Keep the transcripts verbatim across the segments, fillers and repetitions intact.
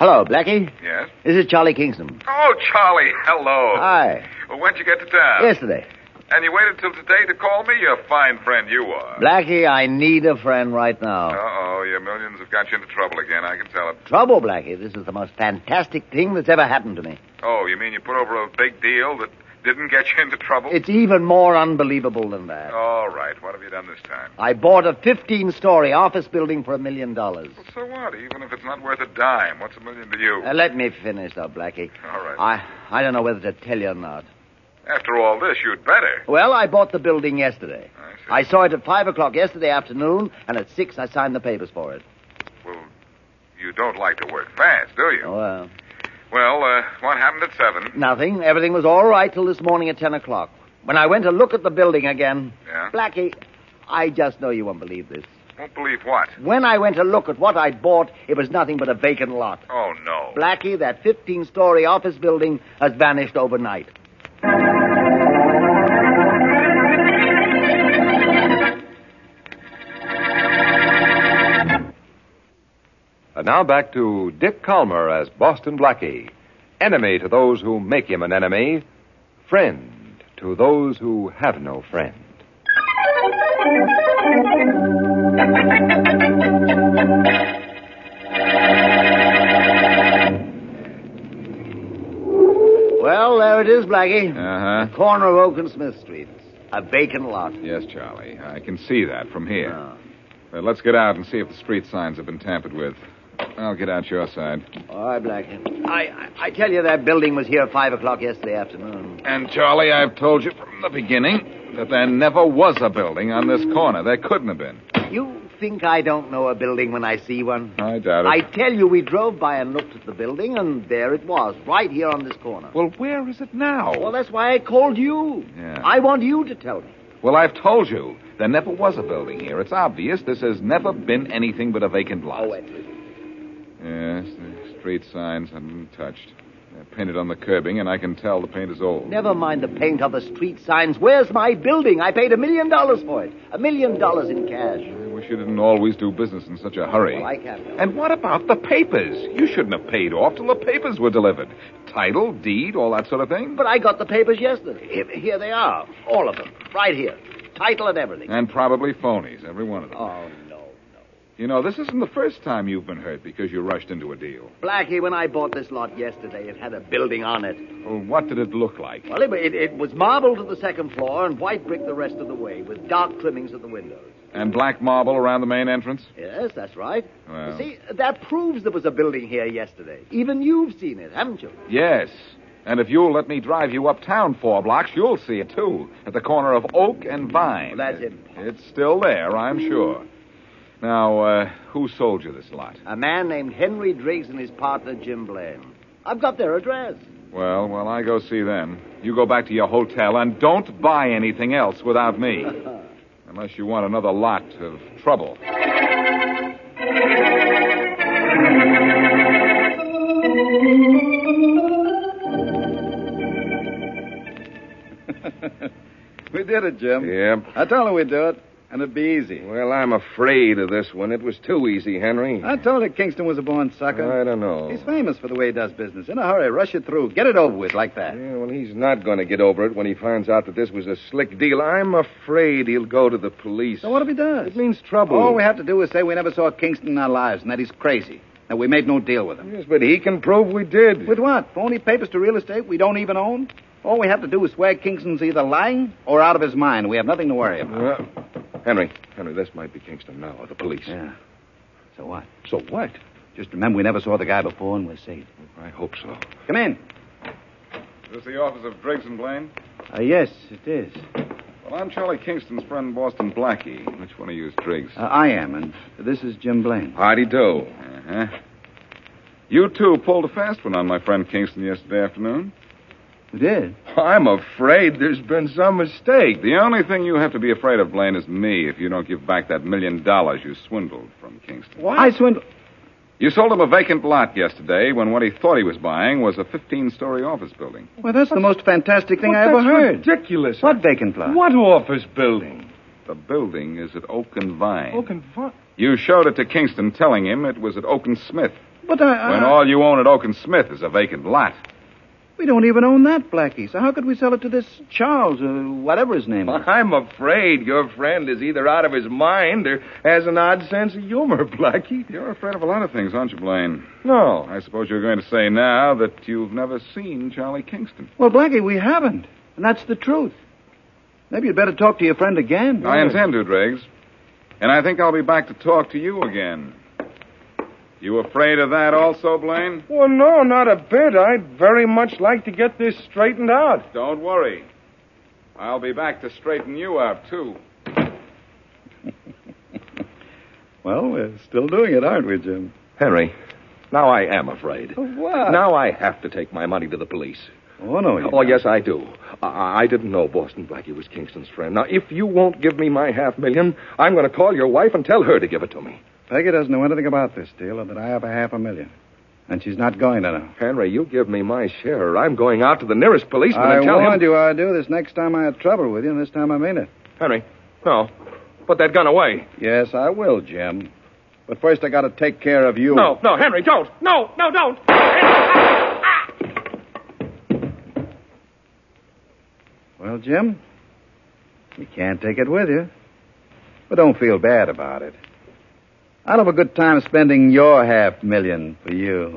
Hello, Blackie. Yes? This is Charlie Kingston. Oh, Charlie, hello. Hi. Well, when'd you get to town? Yesterday. And you waited till today to call me? You fine friend you are. Blackie, I need a friend right now. Uh-oh, your millions have got you into trouble again, I can tell it. Trouble, Blackie. This is the most fantastic thing that's ever happened to me. Oh, you mean you put over a big deal that didn't get you into trouble? It's even more unbelievable than that. All right, what have you done this time? I bought a fifteen-story office building for a million dollars. Well, so what? Even if it's not worth a dime, what's a million to you? Uh, let me finish, though, Blackie. All right. I, I don't know whether to tell you or not. After all this, you'd better. Well, I bought the building yesterday. I see. I saw it at five o'clock yesterday afternoon, and at six I signed the papers for it. Well, you don't like to work fast, do you? Oh, well. Well, uh, what happened at seven? Nothing. Everything was all right till this morning at ten o'clock. When I went to look at the building again... Yeah? Blackie, I just know you won't believe this. Won't believe what? When I went to look at what I'd bought, it was nothing but a vacant lot. Oh, no. Blackie, that fifteen-story office building has vanished overnight. And now back to Dick Calmer as Boston Blackie. Enemy to those who make him an enemy. Friend to those who have no friend. Well, there it is, Blackie. Uh-huh. Corner of Oak and Smith Streets. A vacant lot. Yes, Charlie. I can see that from here. Oh. Well, let's get out and see if the street signs have been tampered with. I'll get out your side. All right, Blackie. I, I, I tell you, that building was here at five o'clock yesterday afternoon. And, Charlie, I've told you from the beginning that there never was a building on this corner. There couldn't have been. You think I don't know a building when I see one? I doubt it. I tell you, we drove by and looked at the building, and there it was, right here on this corner. Well, where is it now? Well, that's why I called you. Yeah. I want you to tell me. Well, I've told you. There never was a building here. It's obvious this has never been anything but a vacant lot. Oh, wait. Yes, the street signs haven't been touched. They're painted on the curbing, and I can tell the paint is old. Never mind the paint on the street signs. Where's my building? I paid a million dollars for it. A million dollars in cash. I wish you didn't always do business in such a hurry. Well, I can't. And what about the papers? You shouldn't have paid off till the papers were delivered. Title, deed, all that sort of thing. But I got the papers yesterday. Here, here they are. All of them. Right here. Title and everything. And probably phonies, every one of them. Oh, no, no. You know, this isn't the first time you've been hurt because you rushed into a deal. Blackie, when I bought this lot yesterday, it had a building on it. Well, what did it look like? Well, it, it, it was marble to the second floor and white brick the rest of the way, with dark trimmings at the windows. And black marble around the main entrance? Yes, that's right. Well. You see, that proves there was a building here yesterday. Even you've seen it, haven't you? Yes. And if you'll let me drive you uptown four blocks, you'll see it, too, at the corner of Oak and Vine. Well, that's impossible. It's still there, I'm sure. Now, uh, who sold you this lot? A man named Henry Driggs and his partner, Jim Blaine. I've got their address. Well, well, I go see them. You go back to your hotel and don't buy anything else without me. Unless you want another lot of trouble. We did it, Jim. Yep. I told him we'd do it, and it'd be easy. Well, I'm afraid of this one. It was too easy, Henry. I told you Kingston was a born sucker. I don't know. He's famous for the way he does business. In a hurry, rush it through. Get it over with like that. Yeah, well, he's not going to get over it when he finds out that this was a slick deal. I'm afraid he'll go to the police. So what if he does? It means trouble. All we have to do is say we never saw Kingston in our lives and that he's crazy. That we made no deal with him. Yes, but he can prove we did. With what? Phony papers to real estate we don't even own? All we have to do is swear Kingston's either lying or out of his mind. We have nothing to worry about. Well, Henry, Henry, this might be Kingston now, or the police. Yeah. So what? So what? Just remember we never saw the guy before and we're safe. I hope so. Come in. Is this the office of Driggs and Blaine? Uh, yes, it is. Well, I'm Charlie Kingston's friend, Boston Blackie. Which one of you is Driggs? Uh, I am, and this is Jim Blaine. Howdy do. Uh-huh. You, too, pulled a fast one on my friend Kingston yesterday afternoon. We did? I'm afraid there's been some mistake. The only thing you have to be afraid of, Blaine, is me if you don't give back that million dollars you swindled from Kingston. What? I swindled... You sold him a vacant lot yesterday when what he thought he was buying was a fifteen-story office building. Well, that's the most fantastic thing Well, I ever that's heard. ridiculous. What vacant lot? What office building? The building is at Oak and Vine. Oak and Vine? You showed it to Kingston, telling him it was at Oak and Smith. But I... I When all you own at Oak and Smith is a vacant lot. We don't even own that, Blackie. So how could we sell it to this Charles, or whatever his name is? I'm afraid your friend is either out of his mind or has an odd sense of humor, Blackie. You're afraid of a lot of things, aren't you, Blaine? No. I suppose you're going to say now that you've never seen Charlie Kingston. Well, Blackie, we haven't. And that's the truth. Maybe you'd better talk to your friend again. I intend to, Driggs. And I think I'll be back to talk to you again. You afraid of that also, Blaine? Well, no, not a bit. I'd very much like to get this straightened out. Don't worry. I'll be back to straighten you out, too. Well, we're still doing it, aren't we, Jim? Henry, now I am afraid. Of what? Now I have to take my money to the police. Oh, no, you Oh, don't. yes, I do. I, I didn't know Boston Blackie was Kingston's friend. Now, if you won't give me my half million, I'm going to call your wife and tell her to give it to me. Peggy doesn't know anything about this deal or that I have a half a million. And she's not going to know. Henry, you give me my share, or I'm going out to the nearest policeman I and tell warned him... you I'd do this next time I had trouble with you, and this time I mean it. Henry, no. Put that gun away. Yes, I will, Jim. But first I got to take care of you. No, no, Henry, don't. No, no, don't. Well, Jim, you can't take it with you. But don't feel bad about it. I'll have a good time spending your half million for you.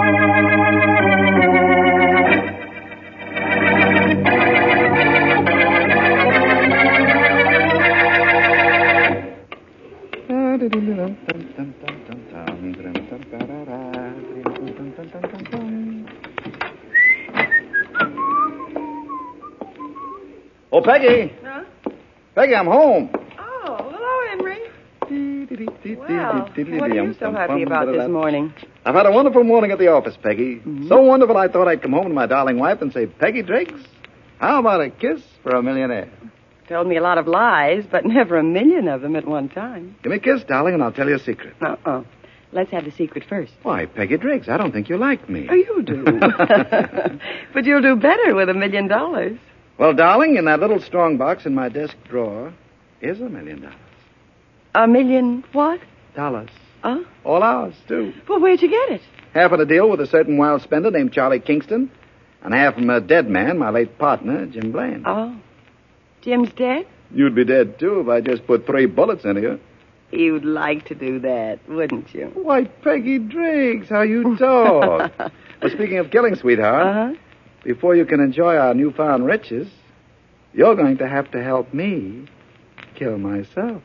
Oh, Peggy. Huh? Peggy, I'm home. Oh, hello, Henry. Well, what are you so happy about this morning? I've had a wonderful morning at the office, Peggy. Mm-hmm. So wonderful I thought I'd come home to my darling wife and say, Peggy Driggs, how about a kiss for a millionaire? Told me a lot of lies, but never a million of them at one time. Give me a kiss, darling, and I'll tell you a secret. Uh-uh. Let's have the secret first. Why, Peggy Driggs, I don't think you like me. Oh, you do. But you'll do better with a million dollars. Well, darling, in that little strong box in my desk drawer is a million dollars. A million what? Dollars. Huh? All ours, too. Well, where'd you get it? Half in a deal with a certain wild spender named Charlie Kingston, and half from a dead man, my late partner, Jim Blaine. Oh. Jim's dead? You'd be dead, too, if I just put three bullets into you. You'd like to do that, wouldn't you? Why, Peggy Driggs, how you talk. Well, speaking of killing, sweetheart, Uh-huh. before you can enjoy our newfound riches, you're going to have to help me kill myself.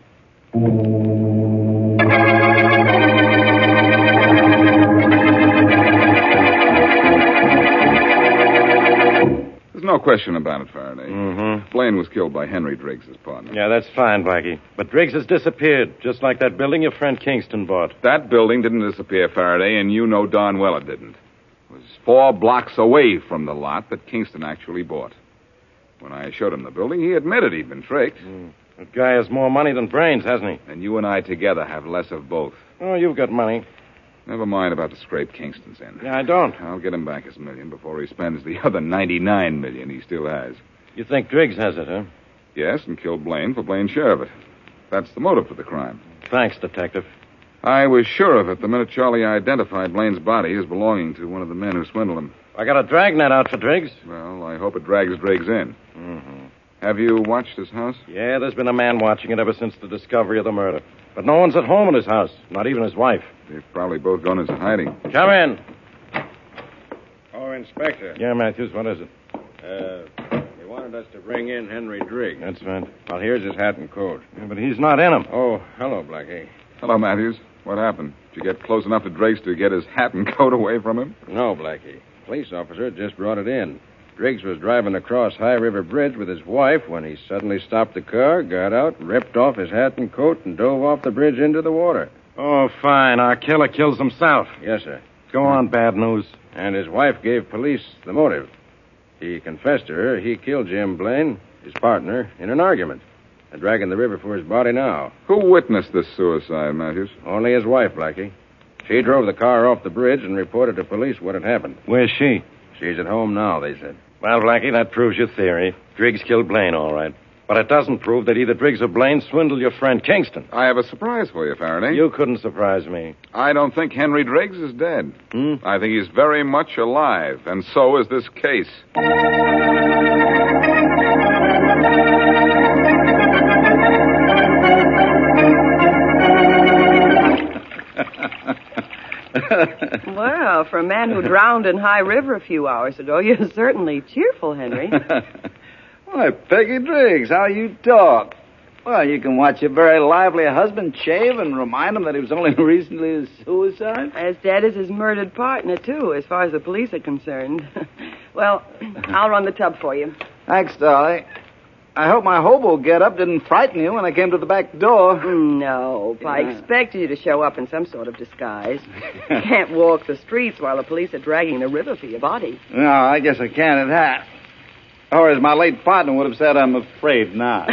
There's no question about it, Faraday. Mm-hmm. Blaine was killed by Henry Driggs, his partner. Yeah, that's fine, Blackie. But Driggs has disappeared, just like that building your friend Kingston bought. That building didn't disappear, Faraday, and you know darn well it didn't. It was four blocks away from the lot that Kingston actually bought. When I showed him the building, he admitted he'd been tricked. Mm. That guy has more money than brains, hasn't he? And you and I together have less of both. Oh, you've got money. Never mind about the scrape Kingston's in. Yeah, I don't. I'll get him back his million before he spends the other ninety-nine million he still has. You think Driggs has it, huh? Yes, and killed Blaine for Blaine's share of it. That's the motive for the crime. Thanks, Detective. I was sure of it the minute Charlie identified Blaine's body as belonging to one of the men who swindled him. I got a dragnet out for Driggs. Well, I hope it drags Driggs in. Mm-hmm. Have you watched his house? Yeah, there's been a man watching it ever since the discovery of the murder. But no one's at home in his house, not even his wife. They've probably both gone into hiding. Come in. Oh, Inspector. Yeah, Matthews, what is it? Uh, they wanted us to bring in Henry Driggs. That's right. Well, here's his hat and coat. Yeah, but he's not in him. Oh, hello, Blackie. Hello, Matthews. What happened? Did you get close enough to Driggs to get his hat and coat away from him? No, Blackie. Police officer just brought it in. Driggs was driving across High River Bridge with his wife when he suddenly stopped the car, got out, ripped off his hat and coat, and dove off the bridge into the water. Oh, fine. Our killer kills himself. Yes, sir. Go on, bad news. And his wife gave police the motive. He confessed to her he killed Jim Blaine, his partner, in an argument. They're dragging the river for his body now. Who witnessed this suicide, Matthews? Only his wife, Blackie. She drove the car off the bridge and reported to police what had happened. Where's she? She's at home now, they said. Well, Blackie, that proves your theory. Driggs killed Blaine, all right. But it doesn't prove that either Driggs or Blaine swindled your friend Kingston. I have a surprise for you, Faraday. You couldn't surprise me. I don't think Henry Driggs is dead. Hmm? I think he's very much alive, and so is this case. Well, for a man who drowned in High River a few hours ago, you're certainly cheerful, Henry. Why, Peggy Driggs, how you talk. Well, you can watch your very lively husband shave and remind him that he was only recently a suicide. As dead as his murdered partner, too, as far as the police are concerned. Well, I'll run the tub for you. Thanks, Dolly. I hope my hobo get-up didn't frighten you when I came to the back door. No, I Yeah. expected you to show up in some sort of disguise. You can't walk the streets while the police are dragging the river for your body. No, I guess I can at that. Or as my late partner would have said, I'm afraid not.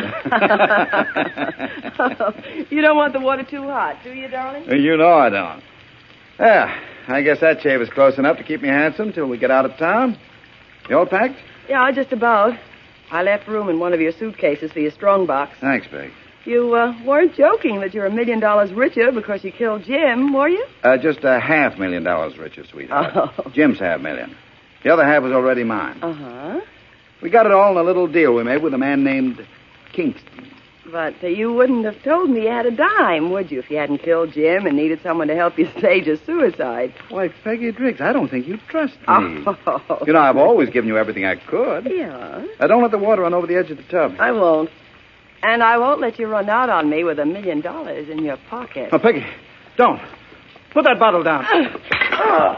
You don't want the water too hot, do you, darling? You know I don't. Yeah, I guess that shave is close enough to keep me handsome till we get out of town. You all packed? Yeah, just about. I left room in one of your suitcases for your strongbox. Thanks, Peg. You uh, weren't joking that you're a million dollars richer because you killed Jim, were you? Uh, just a half million dollars richer, sweetheart. Oh. Jim's half million. The other half was already mine. Uh-huh. We got it all in a little deal we made with a man named Kingston. But uh, you wouldn't have told me you had a dime, would you, if you hadn't killed Jim and needed someone to help you stage a suicide? Why, Peggy Driggs, I don't think you trust me. Oh. You know, I've always given you everything I could. Yeah. Now, don't let the water run over the edge of the tub. I won't. And I won't let you run out on me with a million dollars in your pocket. Oh, Peggy, don't. Put that bottle down. Oh.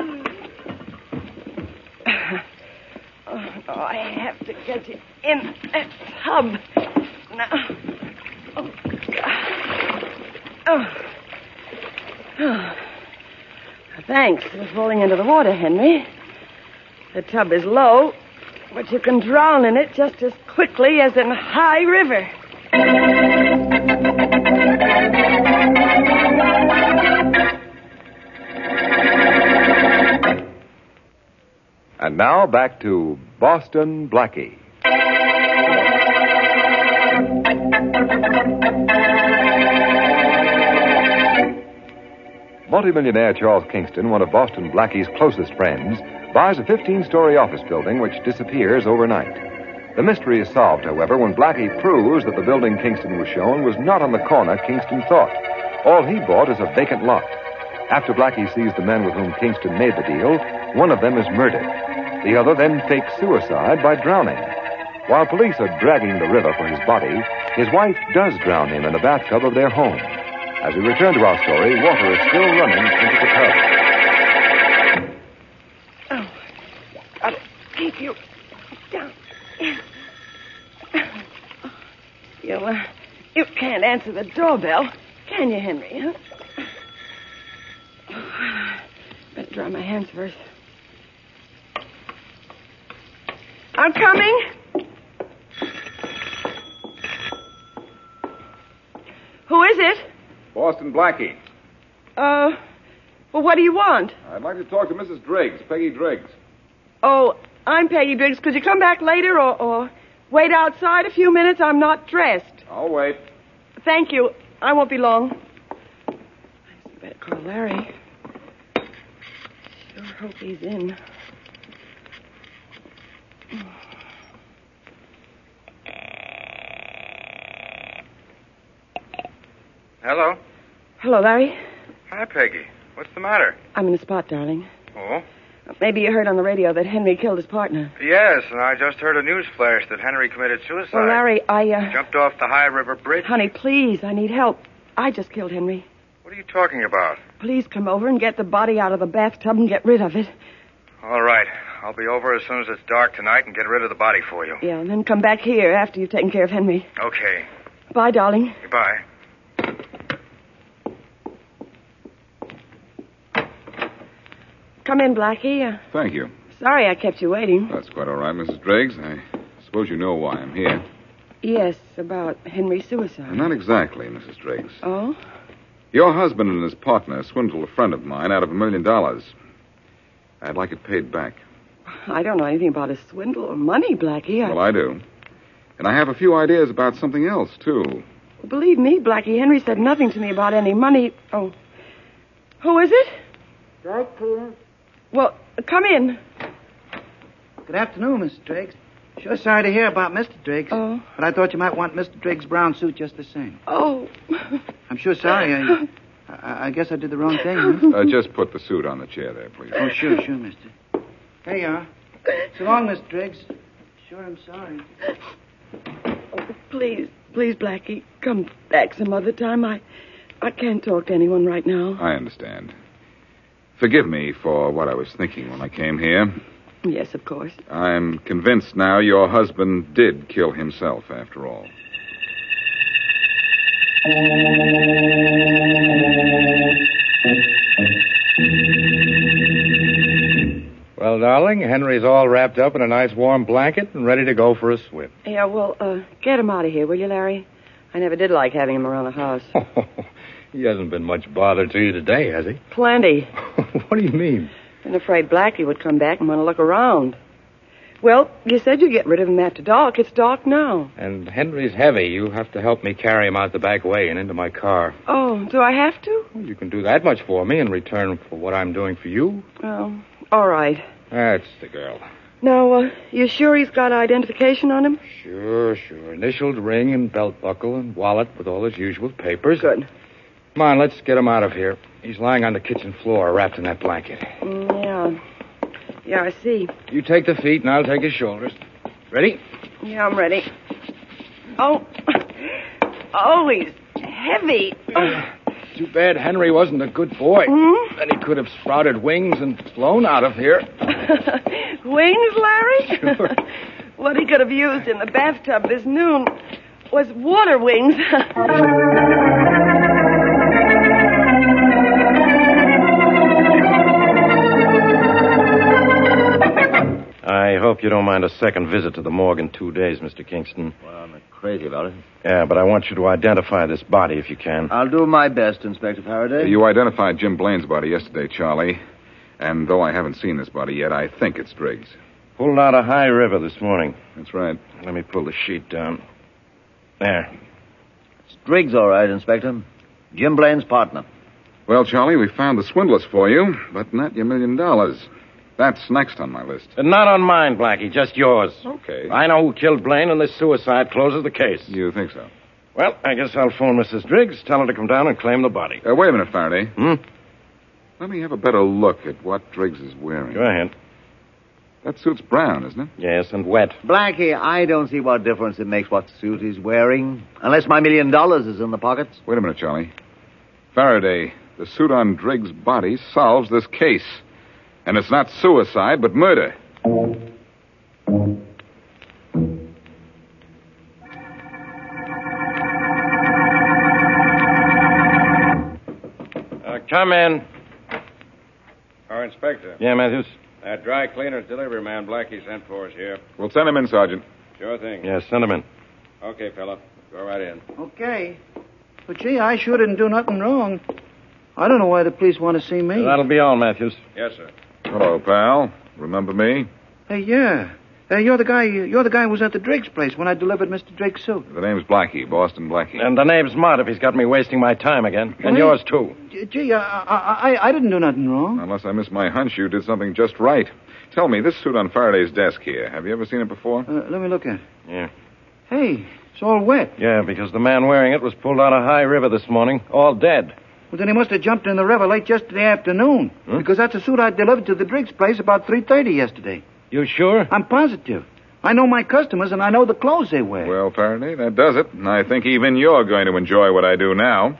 Oh, I have to get you in that tub. Now. Oh, God. Oh. Oh. Thanks for falling into the water, Henry. The tub is low, but you can drown in it just as quickly as in High River. And now back to Boston Blackie. Multimillionaire Charles Kingston, one of Boston Blackie's closest friends, buys a fifteen-story office building which disappears overnight. The mystery is solved, however, when Blackie proves that the building Kingston was shown was not on the corner Kingston thought. All he bought is a vacant lot. After Blackie sees the men with whom Kingston made the deal, one of them is murdered. The other then fakes suicide by drowning. While police are dragging the river for his body, his wife does drown him in the bathtub of their home. As we return to our story, water is still running into the tub. Oh, gotta keep you down. You, uh, you can't answer the doorbell, can you, Henry? Huh? Oh, better dry my hands first. I'm coming. Who is it? Boston Blackie. Uh, well, what do you want? I'd like to talk to Missus Driggs, Peggy Driggs. Oh, I'm Peggy Driggs. Could you come back later or, or wait outside a few minutes? I'm not dressed. I'll wait. Thank you. I won't be long. I better call Larry. Sure hope he's in. Hello? Hello, Larry. Hi, Peggy. What's the matter? I'm in a spot, darling. Oh? Maybe you heard on the radio that Henry killed his partner. Yes, and I just heard a news flash that Henry committed suicide. Well, Larry, I, uh... Jumped off the High River Bridge. Honey, please, I need help. I just killed Henry. What are you talking about? Please come over and get the body out of the bathtub and get rid of it. All right. I'll be over as soon as it's dark tonight and get rid of the body for you. Yeah, and then come back here after you've taken care of Henry. Okay. Bye, darling. Goodbye. Come in, Blackie. Uh, Thank you. sorry I kept you waiting. That's quite all right, Missus Driggs. I suppose you know why I'm here. Yes, about Henry's suicide. Not exactly, Missus Driggs. Oh? Your husband and his partner swindled a friend of mine out of a million dollars. I'd like it paid back. I don't know anything about a swindle or money, Blackie. I... Well, I do. And I have a few ideas about something else, too. Believe me, Blackie, Henry said nothing to me about any money. Oh. Who is it? Drake, Cletus. Well, come in. Good afternoon, Mister Driggs. Sure sorry to hear about Mister Driggs. Oh. But I thought you might want Mister Driggs' brown suit just the same. Oh. I'm sure sorry. I, I, I guess I did the wrong thing, huh? Uh, just put the suit on the chair there, please. Oh, sure, sure, mister. Here you are. So long, Mister Driggs. Sure, I'm sorry. Oh, please, please, Blackie, come back some other time. I, I can't talk to anyone right now. I understand. Forgive me for what I was thinking when I came here. Yes, of course. I'm convinced now your husband did kill himself, after all. Well, darling, Henry's all wrapped up in a nice warm blanket and ready to go for a swim. Yeah, well, uh, get him out of here, will you, Larry? I never did like having him around the house. He hasn't been much bother to you today, has he? Plenty. What do you mean? Been afraid Blackie would come back and want to look around. Well, you said you'd get rid of him after dark. It's dark now. And Henry's heavy. You have to help me carry him out the back way and into my car. Oh, do I have to? Well, you can do that much for me in return for what I'm doing for you. Oh, all right. That's the girl. Now, uh, you sure he's got identification on him? Sure, sure. Initialed ring and belt buckle and wallet with all his usual papers. Good. Come on, let's get him out of here. He's lying on the kitchen floor, wrapped in that blanket. Mm, yeah. Yeah, I see. You take the feet, and I'll take his shoulders. Ready? Yeah, I'm ready. Oh. Oh, he's heavy. Oh. Too bad Henry wasn't a good boy. Hmm? Then he could have sprouted wings and flown out of here. Wings, Larry? Sure. What he could have used in the bathtub this noon was water wings. I hope you don't mind a second visit to the morgue in two days, Mister Kingston. Well, I'm not crazy about it. Yeah, but I want you to identify this body if you can. I'll do my best, Inspector Faraday. You identified Jim Blaine's body yesterday, Charlie. And though I haven't seen this body yet, I think it's Driggs. Pulled out of High River this morning. That's right. Let me pull the sheet down. There. It's Driggs, all right, Inspector. Jim Blaine's partner. Well, Charlie, we found the swindlers for you, but not your million dollars. That's next on my list. And not on mine, Blackie, just yours. Okay. I know who killed Blaine, and this suicide closes the case. You think so? Well, I guess I'll phone Missus Driggs, tell her to come down and claim the body. Uh, wait a minute, Faraday. Hmm? Let me have a better look at what Driggs is wearing. Go ahead. That suit's brown, isn't it? Yes, and wet. Blackie, I don't see what difference it makes what suit he's wearing. Unless my million dollars is in the pockets. Wait a minute, Charlie. Faraday, the suit on Driggs' body solves this case. And it's not suicide, but murder. Uh, come in. Oh, Inspector. Yeah, Matthews? That dry cleaner's delivery man Blackie sent for us here. We'll send him in, Sergeant. Sure thing. Yeah, send him in. Okay, fella. Go right in. Okay. But, gee, I sure didn't do nothing wrong. I don't know why the police want to see me. That'll be all, Matthews. Yes, sir. Hello, pal. Remember me? Hey, yeah. Hey, you're the guy. You're the guy who was at the Driggs place when I delivered Mister Driggs' suit. The name's Blackie, Boston Blackie. And the name's Mott if he's got me wasting my time again. And Wait. yours, too. G- Gee, I, I, I, I didn't do nothing wrong. Unless I missed my hunch, you did something just right. Tell me, this suit on Faraday's desk here, have you ever seen it before? Uh, let me look at it. Yeah. Hey, it's all wet. Yeah, because the man wearing it was pulled out of High River this morning, all dead. Well, then he must have jumped in the river late yesterday afternoon. Hmm? Because that's the suit I delivered to the Driggs place about three thirty yesterday. You sure? I'm positive. I know my customers, and I know the clothes they wear. Well, Faraday, that does it. And I think even you're going to enjoy what I do now.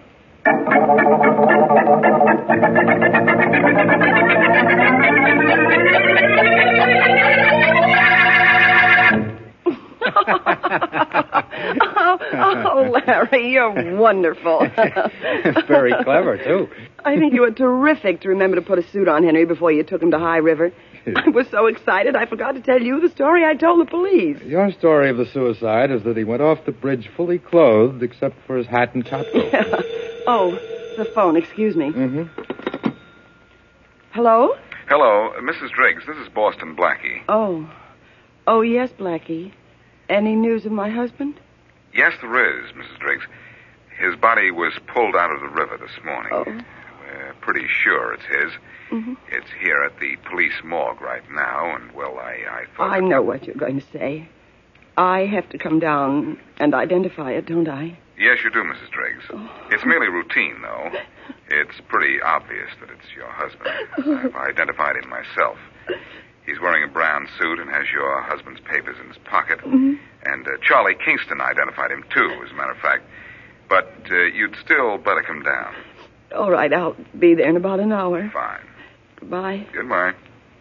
oh, oh, Larry, you're wonderful. Very clever, too. I think you were terrific to remember to put a suit on Henry before you took him to High River. I was so excited I forgot to tell you the story I told the police. Your story of the suicide is that he went off the bridge fully clothed except for his hat and top coat. Yeah. Oh, the phone. Excuse me. Mm-hmm. Hello? Hello, Missus Driggs. This is Boston Blackie. Oh. Oh, yes, Blackie. Any news of my husband? Yes, there is, Missus Driggs. His body was pulled out of the river this morning. Oh. We're pretty sure it's his. Mm-hmm. It's here at the police morgue right now, and, well, I, I thought... I know what you're going to say. I have to come down and identify it, don't I? Yes, you do, Missus Driggs. Oh. It's merely routine, though. It's pretty obvious that it's your husband. I've identified him myself. He's wearing a brown suit and has your husband's papers in his pocket. Mm-hmm. And uh, Charlie Kingston identified him, too, as a matter of fact. But uh, you'd still better come down. All right, I'll be there in about an hour. Fine. Goodbye. Goodbye.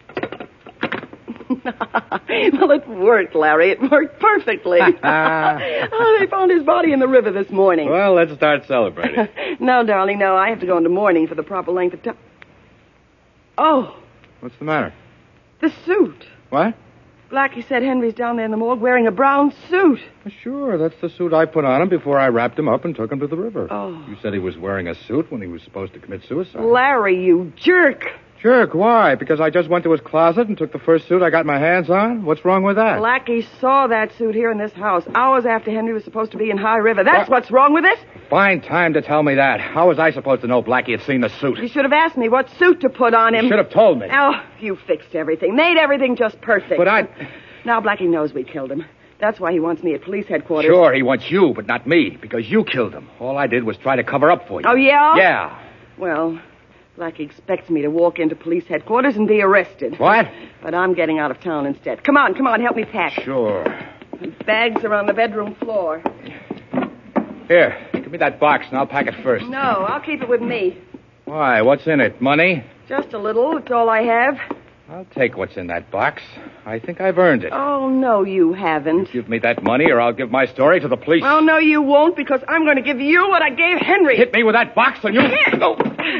Well, it worked, Larry. It worked perfectly. Oh, they found his body in the river this morning. Well, let's start celebrating. No, darling, no. I have to go into mourning for the proper length of time. Oh, What's the matter? the suit. What? Blackie said Henry's down there in the morgue wearing a brown suit. Well, sure, that's the suit I put on him before I wrapped him up and took him to the river. Oh. You said he was wearing a suit when he was supposed to commit suicide. Larry, you jerk. Jerk, why? Because I just went to his closet and took the first suit I got my hands on? What's wrong with that? Blackie saw that suit here in this house hours after Henry was supposed to be in High River. That's What? what's wrong with it. Fine time to tell me that. How was I supposed to know Blackie had seen the suit? You should have asked me what suit to put on him. You should have told me. Oh, you fixed everything. Made everything just perfect. But I... Now Blackie knows we killed him. That's why he wants me at police headquarters. Sure, he wants you, but not me, because you killed him. All I did was try to cover up for you. Oh, yeah? Yeah. Well, Blackie expects me to walk into police headquarters and be arrested. What? But I'm getting out of town instead. Come on, come on, help me pack. Sure. The bags are on the bedroom floor. Here, give me that box and I'll pack it first. No, I'll keep it with me. Why, what's in it? Money? Just a little. It's all I have. I'll take what's in that box. I think I've earned it. Oh, no, you haven't. Give me that money or I'll give my story to the police. Well, no, you won't, because I'm going to give you what I gave Henry. Hit me with that box and you... No.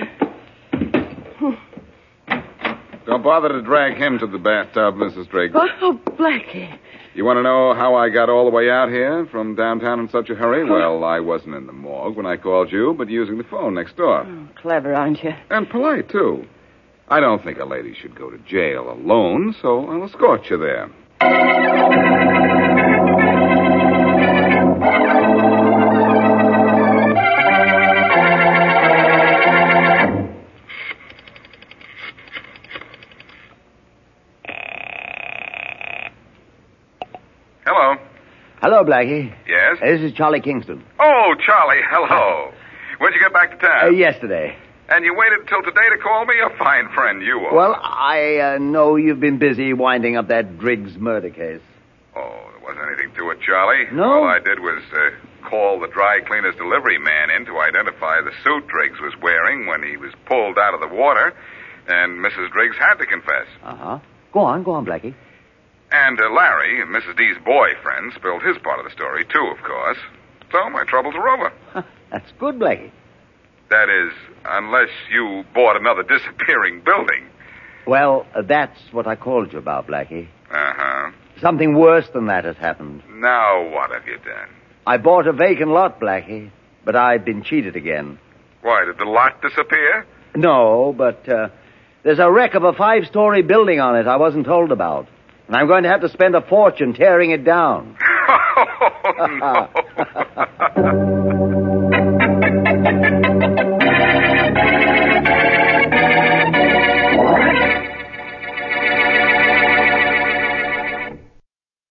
Don't bother to drag him to the bathtub, Missus Driggs. Oh, Blackie. You want to know how I got all the way out here from downtown in such a hurry? Well, I wasn't in the morgue when I called you, but using the phone next door. Oh, clever, aren't you? And polite, too. I don't think a lady should go to jail alone, so I'll escort you there. Hello. Hello, Blackie. Yes? This is Charlie Kingston. Oh, Charlie, hello. When'd you get back to Uh, town? yesterday. And you waited until today to call me? A fine friend you are. Well, I uh, know you've been busy winding up that Driggs murder case. Oh, there wasn't anything to it, Charlie. No? All I did was uh, call the dry cleaner's delivery man in to identify the suit Driggs was wearing when he was pulled out of the water, and Missus Driggs had to confess. Uh-huh. Go on, go on, Blackie. And uh, Larry, Missus D's boyfriend, spilled his part of the story, too, of course. So my troubles are over. That's good, Blackie. That is, unless you bought another disappearing building. Well, uh, that's what I called you about, Blackie. Uh-huh. Something worse than that has happened. Now what have you done? I bought a vacant lot, Blackie, but I've been cheated again. Why, did the lot disappear? No, but uh, there's a wreck of a five-story building on it I wasn't told about. And I'm going to have to spend a fortune tearing it down. Oh, no.